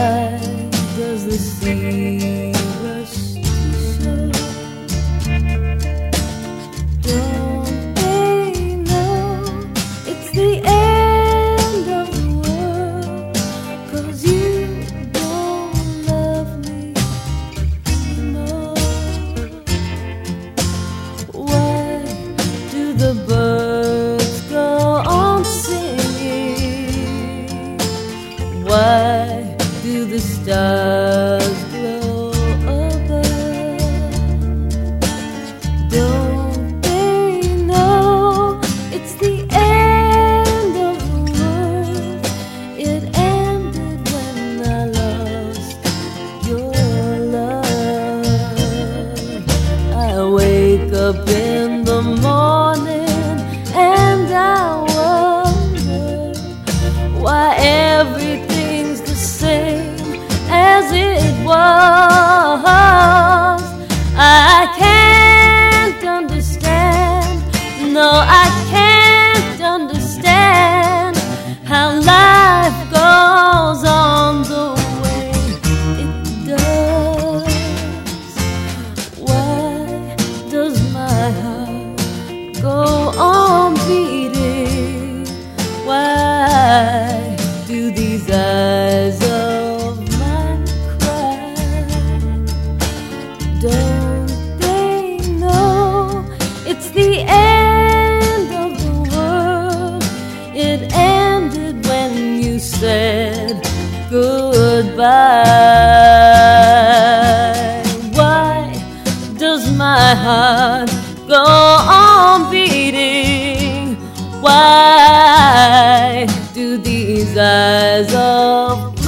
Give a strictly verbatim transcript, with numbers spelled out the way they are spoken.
Why does the sea rush to shore? Don't they know it's the end of the world? 'Cause you don't love me anymore. Why do the birds go on singing? Why do the stars glow above? Don't they know it's the end of the world? It ended when I lost your love. I wake up in the morning and I wonder why everything's the same as it was. I can't understand, no, I can't understand how life goes on the way it does. Why does my heart go on beating? Why do these eyes of mine cry? Don't they know it's the end of the world? It ended when you said goodbye. Why does my heart go on beating? Why do these eyes of